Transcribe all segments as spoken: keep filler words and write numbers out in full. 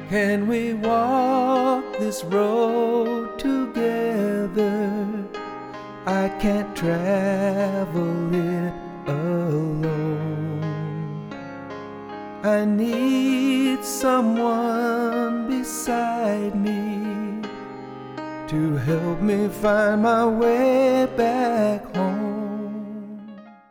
Can we walk this road together? I can't travel it alone. I need someone beside me to help me find my way back home.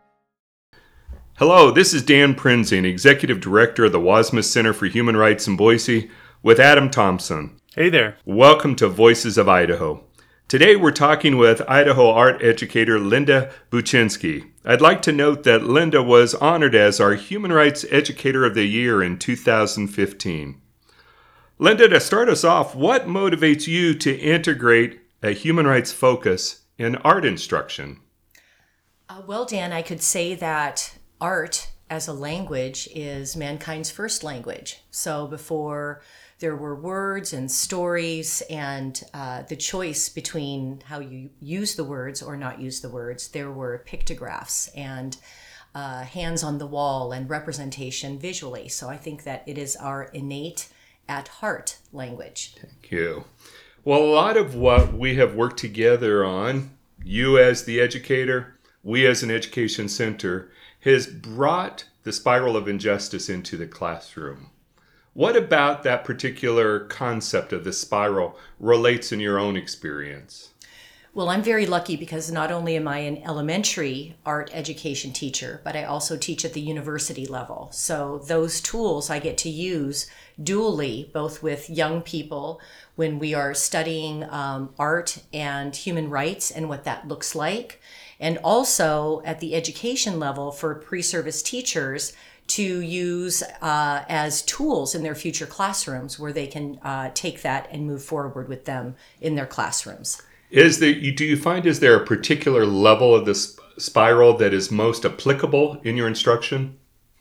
Hello, this is Dan Prinzing, Executive Director of the Wasmus Center for Human Rights in Boise, with Adam Thompson. Hey there. Welcome to Voices of Idaho. Today we're talking with Idaho art educator Linda Buczynski. I'd like to note that Linda was honored as our Human Rights Educator of the Year in two thousand fifteen. Linda, to start us off, what motivates you to integrate a human rights focus in art instruction? Uh, well, Dan, I could say that art as a language is mankind's first language. So before there were words and stories and uh, the choice between how you use the words or not use the words, there were pictographs and uh, hands on the wall and representation visually. So I think that it is our innate, at heart language. Thank you. Well, a lot of what we have worked together on, you as the educator, we as an education center, has brought the spiral of injustice into the classroom. What about that particular concept of the spiral relates in your own experience? Well, I'm very lucky because not only am I an elementary art education teacher, but I also teach at the university level. So those tools I get to use dually, both with young people when we are studying um, art and human rights and what that looks like, and also at the education level for pre-service teachers to use uh, as tools in their future classrooms where they can uh, take that and move forward with them in their classrooms. Is there, do you find, is there a particular level of this spiral that is most applicable in your instruction?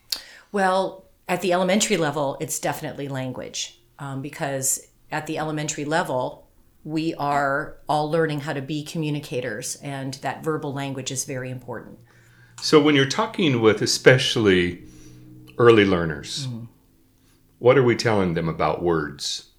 Well, at the elementary level, it's definitely language, um, because at the elementary level, we are all learning how to be communicators, and that verbal language is very important. So when you're talking with especially early learners, mm-hmm. what are we telling them about words?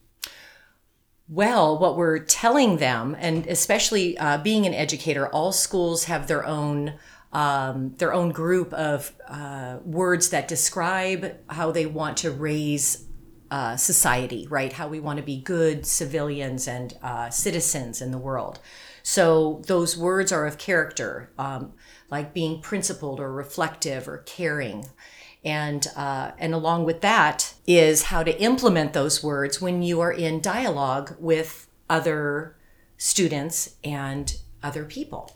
Well, what we're telling them, and especially uh, being an educator, all schools have their own um, their own group of uh, words that describe how they want to raise uh, society, right? How we want to be good civilians and uh, citizens in the world. So those words are of character, um, like being principled or reflective or caring. And uh, and along with that is how to implement those words when you are in dialogue with other students and other people.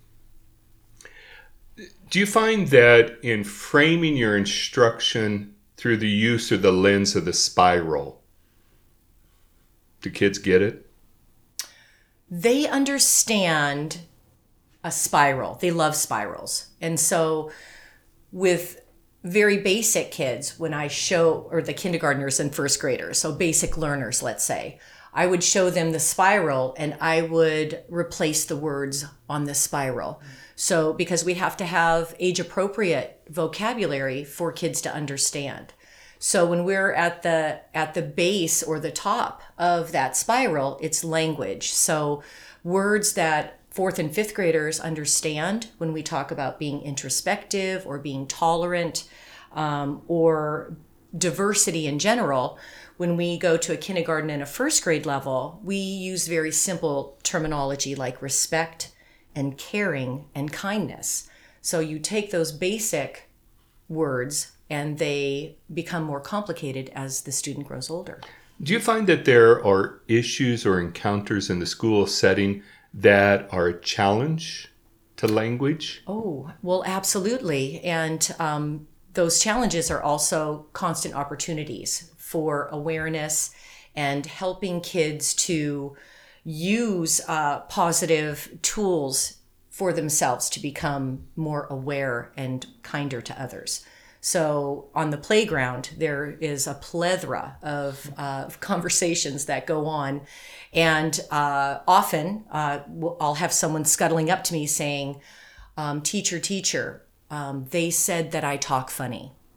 Do you find that in framing your instruction through the use of the lens of the spiral, do kids get it? They understand a spiral. They love spirals. And so with very basic kids, when I show, or the kindergartners and first graders, so basic learners, let's say, I would show them the spiral and I would replace the words on the spiral. So because we have to have age appropriate vocabulary for kids to understand. So when we're at the at the base or the top of that spiral, it's language. So words that fourth and fifth graders understand when we talk about being introspective or being tolerant, um, or diversity in general. When we go to a kindergarten and a first grade level, we use very simple terminology like respect and caring and kindness. So you take those basic words and they become more complicated as the student grows older. Do you find that there are issues or encounters in the school setting that are a challenge to language? Oh, well, absolutely. And um, those challenges are also constant opportunities for awareness and helping kids to use uh, positive tools for themselves to become more aware and kinder to others. So on the playground, there is a plethora of, uh, of conversations that go on. And uh, often uh, I'll have someone scuttling up to me saying, um, teacher, teacher, um, they said that I talk funny.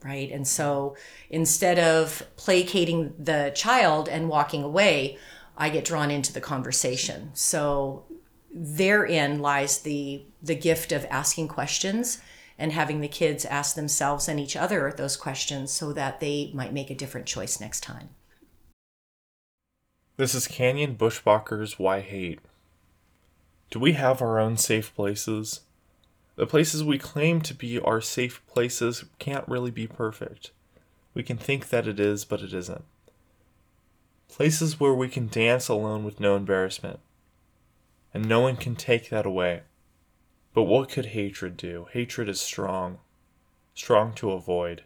right? And so instead of placating the child and walking away, I get drawn into the conversation. So therein lies the the gift of asking questions and having the kids ask themselves and each other those questions so that they might make a different choice next time. This is Canyon Bushwalkers Why Hate. Do we have our own safe places? The places we claim to be our safe places can't really be perfect. We can think that it is, but it isn't. Places where we can dance alone with no embarrassment. And no one can take that away. But what could hatred do? Hatred is strong. Strong to avoid.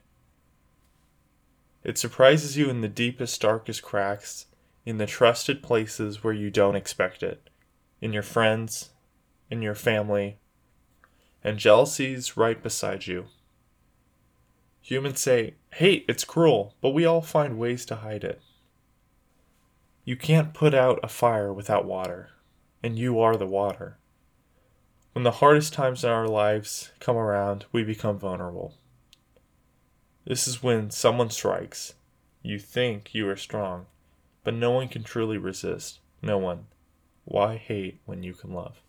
It surprises you in the deepest, darkest cracks, in the trusted places where you don't expect it. In your friends, in your family, and jealousy's right beside you. Humans say, hate, it's cruel, but we all find ways to hide it. You can't put out a fire without water, and you are the water. When the hardest times in our lives come around, we become vulnerable. This is when someone strikes. You think you are strong, but no one can truly resist. No one. Why hate when you can love?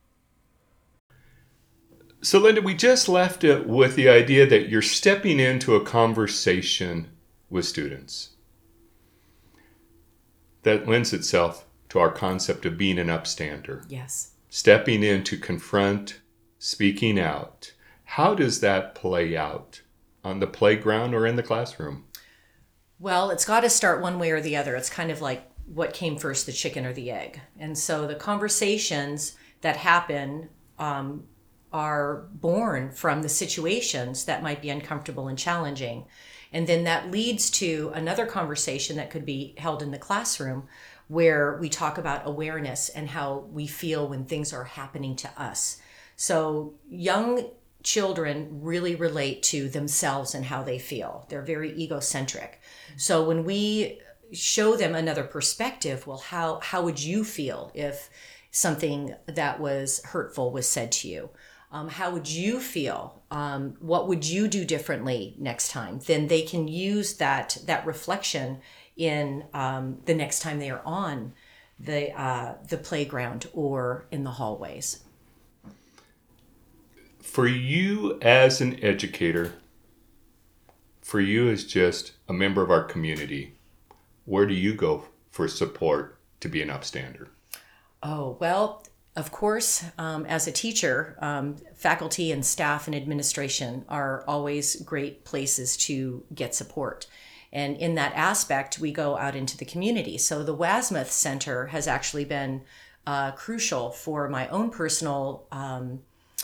So, Linda, we just left it with the idea that you're stepping into a conversation with students. That lends itself to our concept of being an upstander. Yes. Stepping in to confront, speaking out. How does that play out on the playground or in the classroom? Well, it's got to start one way or the other. It's kind of like what came first, the chicken or the egg. And so the conversations that happen um, are born from the situations that might be uncomfortable and challenging. And then that leads to another conversation that could be held in the classroom where we talk about awareness and how we feel when things are happening to us. So young children really relate to themselves and how they feel. They're very egocentric. So when we show them another perspective, well, how, how would you feel if something that was hurtful was said to you? Um, how would you feel? Um, what would you do differently next time? Then they can use that that reflection in um, the next time they are on the uh, the playground or in the hallways. For you as an educator, for you as just a member of our community, where do you go for support to be an upstander? Oh, well, of course, um, as a teacher, um, faculty and staff and administration are always great places to get support. And in that aspect, we go out into the community. So the Wasmuth Center has actually been uh, crucial for my own personal um,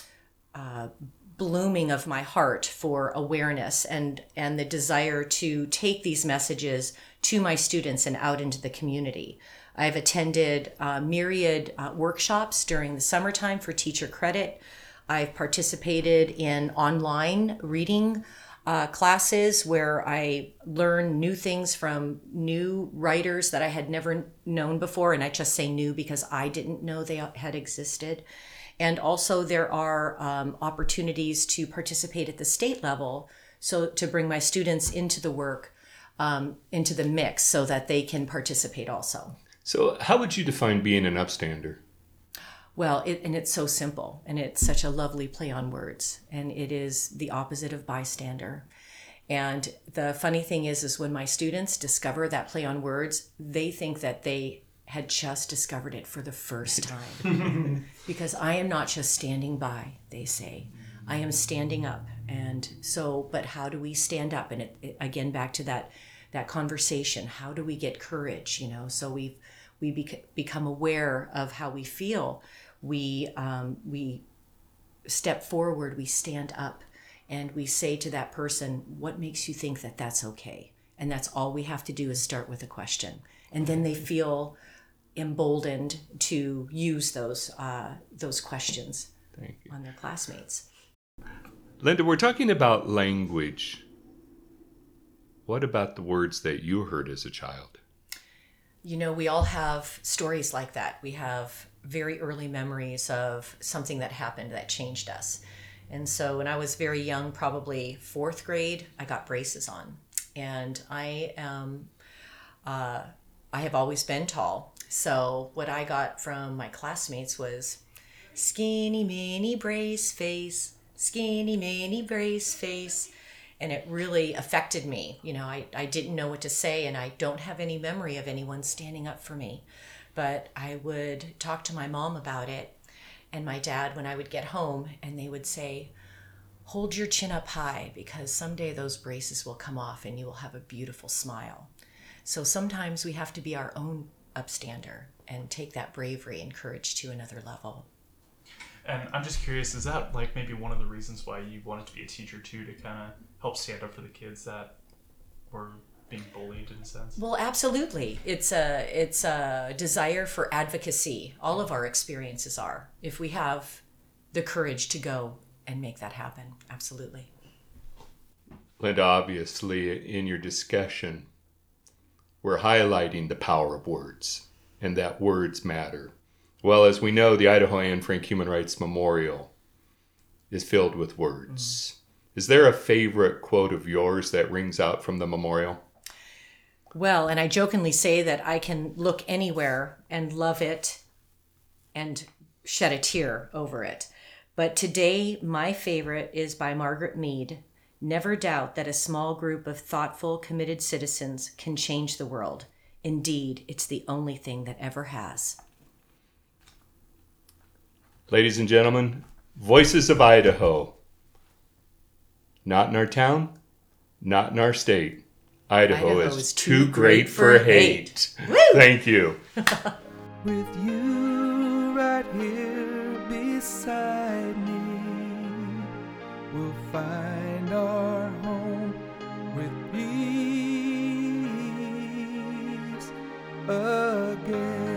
uh, blooming of my heart for awareness and, and the desire to take these messages to my students and out into the community. I've attended uh, myriad uh, workshops during the summertime for teacher credit. I've participated in online reading uh, classes where I learn new things from new writers that I had never known before. And I just say new because I didn't know they had existed. And also there are um, opportunities to participate at the state level, so to bring my students into the work, um, into the mix so that they can participate also. So how would you define being an upstander? Well, it, and it's so simple, and it's such a lovely play on words, and it is the opposite of bystander. And the funny thing is, is when my students discover that play on words, they think that they had just discovered it for the first time. Because I am not just standing by, they say. I am standing up. And so, but how do we stand up? And it, it, again, back to that that conversation. How do we get courage? You know, so we've we bec- become aware of how we feel. We um, we step forward. We stand up, and we say to that person, "What makes you think that that's okay?" And that's all we have to do is start with a question, and then they feel emboldened to use those uh, those questions Thank you. on their classmates. Linda, we're talking about language. What about the words that you heard as a child? You know, we all have stories like that. We have very early memories of something that happened that changed us. And so when I was very young, probably fourth grade, I got braces on. And I am, uh, I have always been tall. So what I got from my classmates was skinny mini brace face, skinny mini brace face. And it really affected me. You know, I, I didn't know what to say, and I don't have any memory of anyone standing up for me. But I would talk to my mom about it and my dad when I would get home, and they would say, hold your chin up high because someday those braces will come off and you will have a beautiful smile. So sometimes we have to be our own upstander and take that bravery and courage to another level. And I'm just curious, is that like maybe one of the reasons why you wanted to be a teacher too, to kind of help stand up for the kids that were being bullied in a sense? Well, absolutely. It's a it's a desire for advocacy. All of our experiences are, if we have the courage to go and make that happen. Absolutely. Linda, obviously in your discussion, we're highlighting the power of words and that words matter. Well, as we know, the Idaho Anne Frank Human Rights Memorial is filled with words. Mm. Is there a favorite quote of yours that rings out from the memorial? Well, and I jokingly say that I can look anywhere and love it and shed a tear over it. But today, my favorite is by Margaret Mead. Never doubt that a small group of thoughtful, committed citizens can change the world. Indeed, it's the only thing that ever has. Ladies and gentlemen, Voices of Idaho. Not in our town, not in our state. Idaho, Idaho is, is too great, great for hate. hate. Thank you. With you right here beside me, we'll find our home with peace again.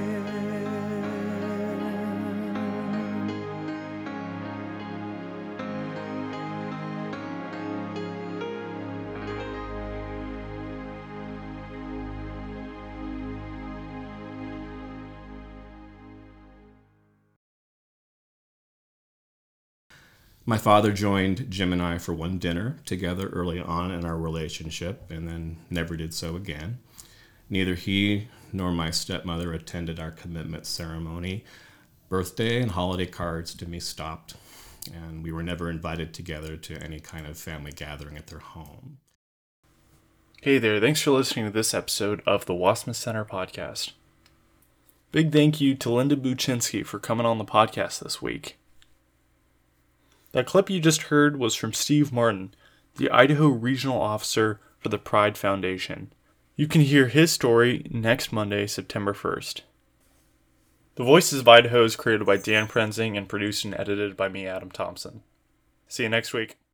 My father joined Jim and I for one dinner together early on in our relationship and then never did so again. Neither he nor my stepmother attended our commitment ceremony. Birthday and holiday cards to me stopped, and we were never invited together to any kind of family gathering at their home. Hey there, thanks for listening to this episode of the Wassmuth Center podcast. Big thank you to Linda Buczynski for coming on the podcast this week. That clip you just heard was from Steve Martin, the Idaho Regional Officer for the Pride Foundation. You can hear his story next Monday, September first. The Voices of Idaho is created by Dan Prenzing and produced and edited by me, Adam Thompson. See you next week.